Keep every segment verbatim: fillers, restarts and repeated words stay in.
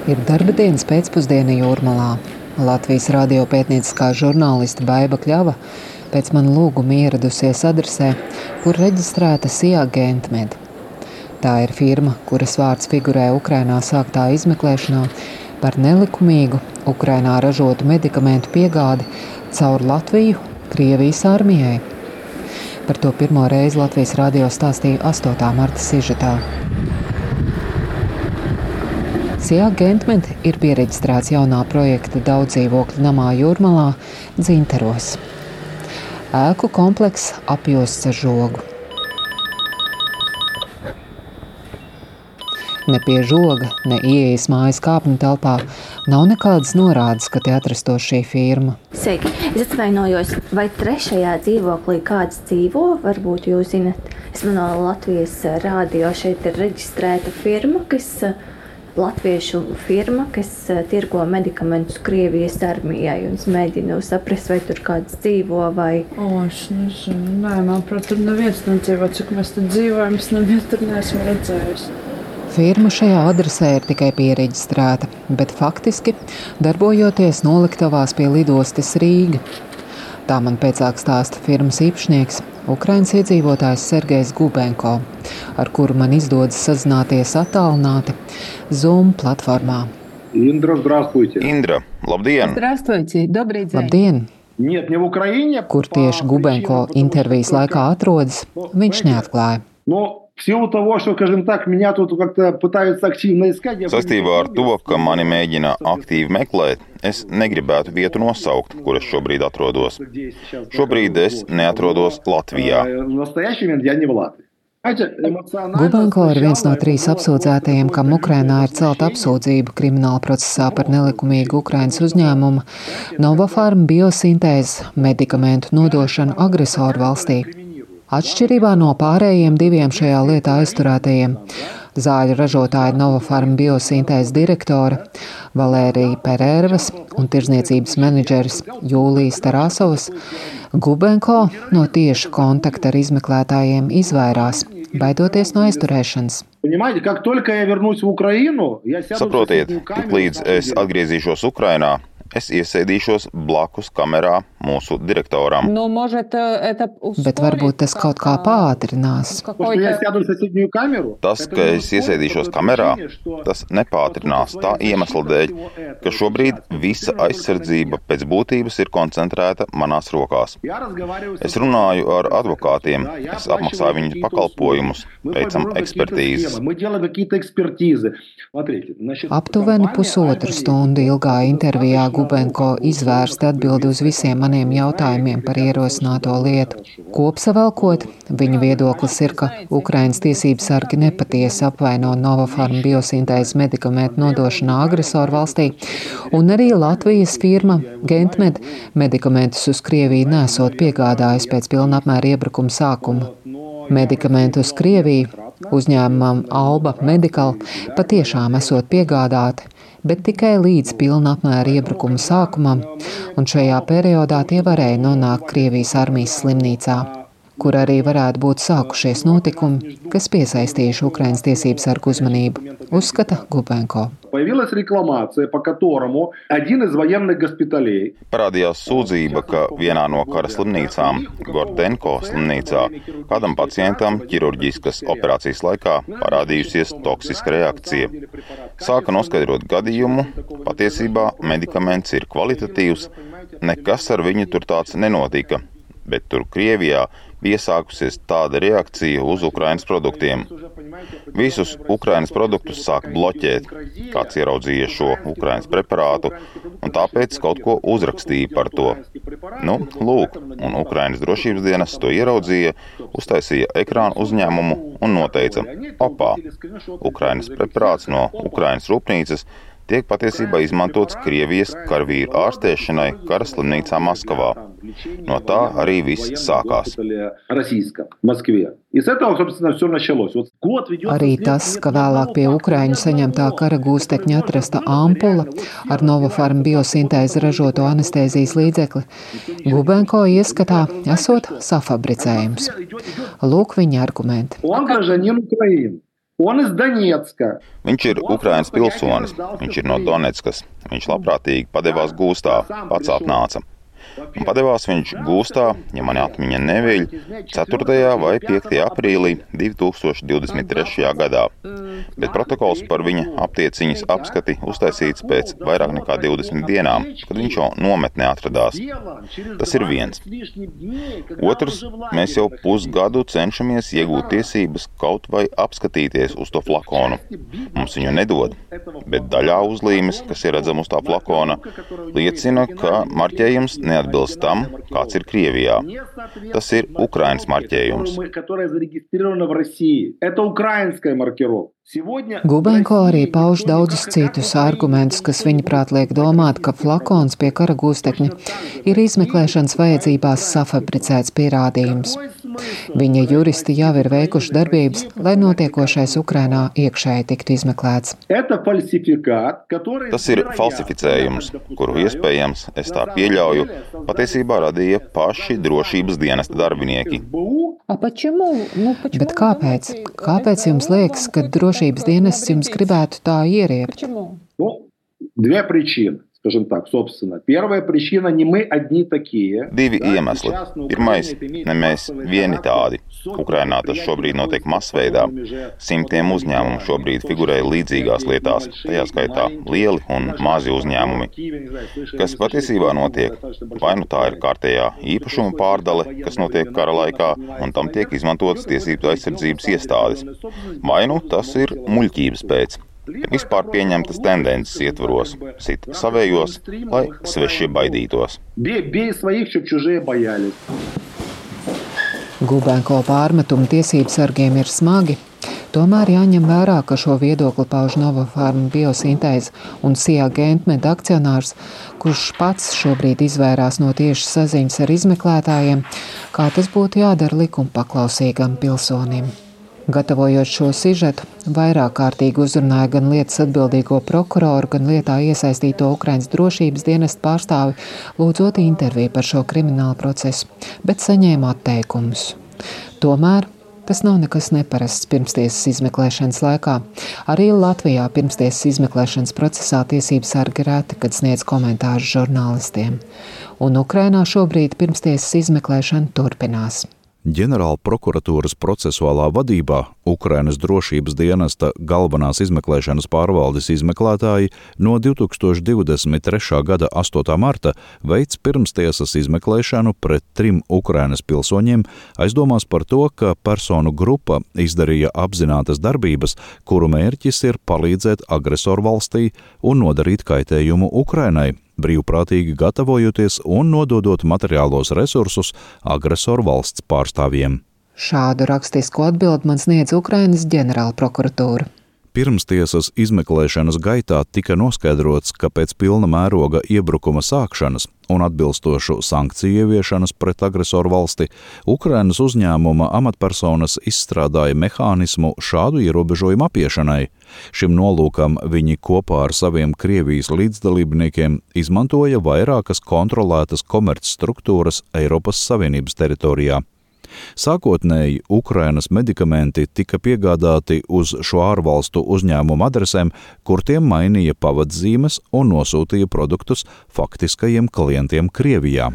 Ir darba dienas pēcpusdiena Jūrmalā. Latvijas radio pētnieciskā žurnāliste Baiba Kļava pēc man lūguma ieradusies adresē, kur reģistrēta Sija Gentmed. Tā ir firma, kuras vārds figurē Ukrainā sāktā izmeklēšanā par nelikumīgu Ukrainā ražotu medikamentu piegādi caur Latviju Krievijas armijai. Par to pirmo reizi Latvijas radio stāstīja astotā marta sižetā. Sija Gentmed ir piereģistrēts jaunā projekta daudzdzīvokļu namā Jūrmalā, Dzintaros. Ēku komplekss apjosts ar žogu. Ne pie žoga, ne ieejas mājas kāpņu telpā nav nekādas norādes, ka te atrastos šī firma. Sveiki, es atvainojos, vai trešajā dzīvoklī kāds dzīvo? Varbūt jūs zinat, es manā Latvijas radio šeit ir reģistrēta firma, kas... Latviešu firma, kas tirgo medikamentus Krievijas armijai, un es mēģinu saprast, vai tur kāds dzīvo vai... O, es nezinu, nē, manuprāt, tur neviens nedzīvo, cik mēs tur dzīvojam, es nevienu tur neesmu redzējusi. Firma šajā adresē ir tikai piereģistrēta, bet faktiski darbojoties noliktavās pie lidostas Rīga. Tā man pēcāk stāsta firmas īpašnieks, Ukrainas iedzīvotājs Sergejs Gubenko, ar kuru man izdodas sazināties attālināti Zoom platformā. Indra, здравствуйте. Indra, labdien! Здравствуйте, добрый день. Labdien! Нет, не в Украине. Kur tieši Gubenko intervijas laikā atrodas, viņš neatklāja. Но в силу того, что, скажем так, меня тут как-то пытаются активно искать... Sastībā ar to, ka mani mēģina aktīvi meklēt, es negribētu vietu nosaukt, kur es šobrīd atrodos. Šobrīd es neatrodos Latvijā. В настоящий момент я не в Латвии. Gubenko ir viens no trīs apsūdzētajiem, kam Ukrainā ir celta apsūdzība krimināla procesā par nelikumīgu Ukrainas uzņēmumu Novofarm biosintēzes medikamentu nodošanu agresoru valstī. Atšķirībā no pārējiem diviem šajā lietā aizturētajiem, zāļu ražotāja Novofarm biosintēzes direktore Valērija Perērvas un tirzniecības menedžeris Jūlijas Tarasovas, Gubenko no tieša kontakta ar izmeklētājiem izvairās, baidoties no aizturēšanas. Saprotiet, tiklīdz es atgriezīšos Ukrainā, es iesēdīšos blakus kamerā mūsu direktoram. Bet varbūt tas kaut kā pātrinās. Tas, ka es iesēdīšos kamerā, tas nepātrinās tā iemesla dēļ, ka šobrīd visa aizsardzība pēc būtības ir koncentrēta manās rokās. Es runāju ar advokātiem, es apmaksāju viņu pakalpojumus, veicam ekspertīzes. Aptuveni pusotru stundu ilgā intervijā Gubenko izvērst atbildi uz visiem maniem jautājumiem par ierosināto lietu. Kopsavalkot, viņa viedoklis ir, ka Ukrainas tiesības sargi nepatiesi apvaino Novofarm biosintēzes medikamentu nodošanā agresoru valstī, un arī Latvijas firma Gentmed medikamentus uz Krieviju nesot piegādājis pēc pilna apmēra iebrukuma sākuma. Medikamentu uz Krieviju uzņēmumam Alba Medical patiešām esot piegādāti, bet tikai līdz pilna apmēra iebrukuma sākumam, un šajā periodā tie varēja nonākt Krievijas armijas slimnīcā, kur arī varētu būt sākušies notikumi, kas piesaistījuši Ukrainas tiesību sargu uzmanību, uzskata Gubenko. Parādījās sūdzība, ka vienā no kara slimnīcām, Gordenko slimnīcā, kādam pacientam ķirurģiskas operācijas laikā parādījusies toksiska reakcija. Sāka noskaidrot gadījumu, patiesībā medikaments ir kvalitatīvs, nekas ar viņu tur tāds nenotika, bet tur Krievijā bija sākusies tāda reakcija uz Ukrainas produktiem. Visus Ukrainas produktus sāk bloķēt, kāds ieraudzīja šo Ukrainas preparātu, un tāpēc kaut ko uzrakstīja par to. Nu, lūk, un Ukrainas drošības dienas to ieraudzīja, uztaisīja ekrānu uzņēmumu un noteica: opā, Ukrainas preparāts no Ukrainas rūpnīcas tiek patiesībā izmantots Krievijas karavīru ārstēšanai kara slimnīcā Maskavā. No tā arī viss sākās. Arī tas, ka vēlāk pie Ukraiņu saņemtā kara gūstekņa atrasta ampula ar Novofarm biosintēzi ražoto anestēzijas līdzekli, Gubenko ieskatā esot safabricējums. Lūk viņa argumenti. Viņš ir Ukrainas pilsonis, viņš ir no Donetskas, viņš labprātīgi padevās gūstā, pats atnāca. Un padevās viņš gūstā, ja mani atmiņa neviļ, ceturtajā vai piektajā aprīlī divi tūkstoši divdesmit trešajā gadā, bet protokols par viņa aptieciņas apskati uztaisīts pēc vairāk nekā divdesmit dienām, kad viņš jau nometnē atradās. Tas ir viens. Otrs, mēs jau pusgadu cenšamies iegūt tiesības kaut vai apskatīties uz to flakonu. Mums viņu nedod, bet daļā uzlīmes, kas ir redzama uz tā flakona, liecina, ka marķējums neatbilst atbilst tam, kāds ir Krievijā. Tas ir Ukrainas marķējums. Gubenko arī pauž daudzus citus argumentus, kas viņaprāt liek domāt, ka flakons pie kara gūstekņa ir izmeklēšanas vajadzībās safabricēts pierādījums. Viņa juristi jau ir veikuši darbības, lai notiekošais Ukrainā iekšēji tiktu izmeklēts. Tas ir falsificējums, kuru iespējams, es tā pieļauju, patiesībā radīja paši drošības dienesta darbinieki. Bet kāpēc? Kāpēc jums liekas, ka drošības dienests jums gribētu tā ieriept? Две причины. Скажем так, собственно. Первая причина, не мы одни такие. Divi iemesli. Pirmais, ne mēs vieni tādi. Ukrainā tas šobrīd notiek masveidā. Simtiem uzņēmumu šobrīd figurē līdzīgās lietās, tajā skaitā lieli un mazi uzņēmumi. Kas patiesībā notiek? Vai nu tā ir kārtējā īpašuma pārdale, kas notiek kara laikā, un tam tiek izmantotas tiesību aizsardzības iestādes. Vai nu tas ir muļķības pēc. Vispār pieņemtas tendences ietvaros, sit savējos, lai svešie baidītos. Gubenko pārmetumi tiesību sargiem ir smagi, tomēr jāņem vērā, ka šo viedokli pauž Novafarm Biosintēze un Sija Gentmed akcionārs, kurš pats šobrīd izvairās no tieši saziņas ar izmeklētājiem, kā tas būtu jādara likumpaklausīgam pilsonim. Gatavojot šo sižetu, vairāk kārtīgi uzrunāja gan lietas atbildīgo prokuroru, gan lietā iesaistīto Ukrainas drošības dienesta pārstāvi, lūdzot interviju par šo kriminālu procesu, bet saņēma atteikumus. Tomēr tas nav nekas neparasts pirmstiesas izmeklēšanas laikā. Arī Latvijā pirmstiesas izmeklēšanas procesā tiesības sargi reti, kad sniedz komentārus žurnālistiem. Un Ukrainā šobrīd pirmstiesas izmeklēšana turpinās. Ģenerāla prokuratūras procesuālā vadībā Ukrainas drošības dienesta galvenās izmeklēšanas pārvaldes izmeklētāji no divi tūkstoši divdesmit trešā gada astotā marta veic pirmstiesas izmeklēšanu pret trim Ukrainas pilsoņiem, aizdomās par to, ka personu grupa izdarīja apzinātas darbības, kuru mērķis ir palīdzēt agresoru valstī un nodarīt kaitējumu Ukrainai, brīvprātīgi gatavojoties un nododot materiālos resursus agresoru valsts pārstāvjiem. Šādu rakstisku atbildi man sniedz Ukrainas ģenerāla prokuratūra. Pirmstiesas izmeklēšanas gaitā tika noskaidrots, ka pēc pilna mēroga iebrukuma sākšanas un atbilstošu sankciju ieviešanas pret agresoru valsti, Ukrainas uzņēmuma amatpersonas izstrādāja mehānismu šādu ierobežojumu apiešanai. Šim nolūkam viņi kopā ar saviem Krievijas līdzdalībniekiem izmantoja vairākas kontrolētas komercstruktūras Eiropas Savienības teritorijā. Sākotnēji Ukrainas medikamenti tika piegādāti uz šo ārvalstu uzņēmumu adresēm, kur tiem mainīja pavadzīmes un nosūtīja produktus faktiskajiem klientiem Krievijā.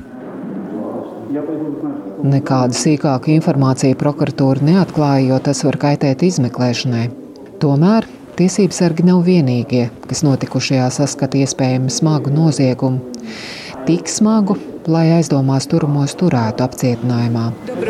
Nekādu sīkāku informāciju prokuratūra neatklāja, jo tas var kaitēt izmeklēšanai. Tomēr tiesības sargi nav vienīgie, kas notikušajā saskata iespējami smagu noziegumu. Tik smagu, lai aizdomās turamos turētu apcietinājumā.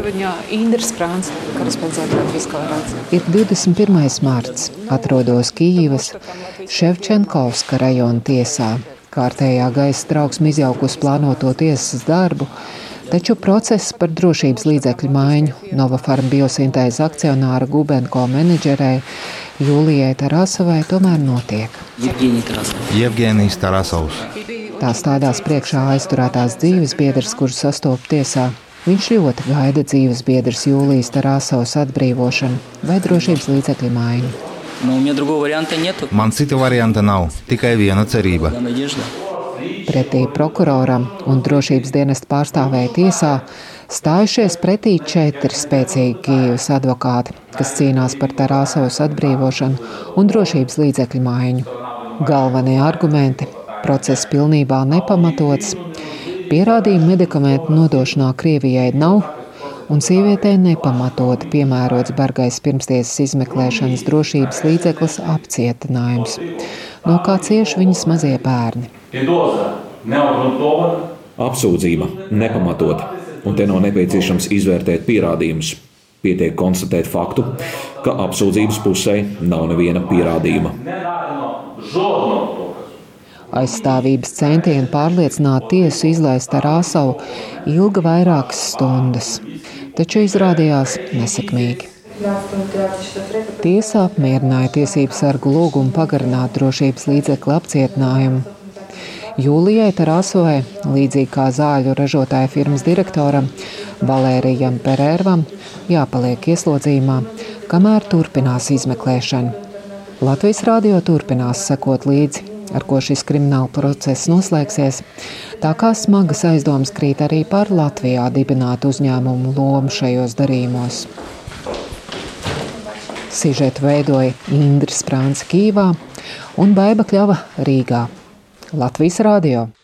Ir divdesmit pirmais marts. Atrodos Kijivas Ševčenkovska rajona tiesā. Kārtējā gaisa trauksme izjaukus plānoto tiesas darbu, taču process par drošības līdzekļu maiņu Novafarm Biosintēze akcionāra Gubenko menedžerei Jūlijai Tarasovai tomēr notiek. Jevgenijs Tarasovs. Tā stādās priekšā aizturētās dzīvesbiedrs, kuru sastop tiesā. Viņš ļoti gaida dzīvesbiedrs Jūlijas Tarasovas atbrīvošanu vai drošības līdzekļu maiņu. Man cita varianta nav, tikai viena cerība. Pretī prokuroram un drošības dienesta pārstāvēja tiesā Stājušies pretī četri spēcīgi Kijevas advokāti, kas cīnās par Tarasovas atbrīvošanu un drošības līdzekļu maiņu. Galvenie argumenti – process pilnībā nepamatots, pierādījumu medikamentu nodošanā Krievijai nav un sievietei nepamatoti piemērots bargais pirmstiesas izmeklēšanas drošības līdzeklis apcietinājums, no kā cieši viņas mazie bērni. Apsūdzība nepamatota, un te nav nepieciešams izvērtēt pierādījumus. Pietiek konstatēt faktu, ka apsūdzības pusē nav neviena pierādījuma. Aizstāvības centieni pārliecināt tiesu izlaist Tarasovu ilga vairākas stundas, taču izrādījās nesekmīgi. Tiesa apmierināja tiesību sargu lūgumu pagarināt drošības līdzekļu apcietinājumu. Jūlijai Tarasovai, līdzīgi kā zāļu ražotāja firmas direktoram Valērijam Perērvam, jāpaliek ieslodzījumā, kamēr turpinās izmeklēšana. Latvijas radio turpinās sekot līdzi, ar ko šis krimināla process noslēgsies, tā kā smagas aizdomas krīt arī par Latvijā dibinātu uzņēmumu lomu šajos darījumos. Sižetu veidoja Indra Sprānce Kijevā un Baiba Kļava Rīgā. Latvijas radio.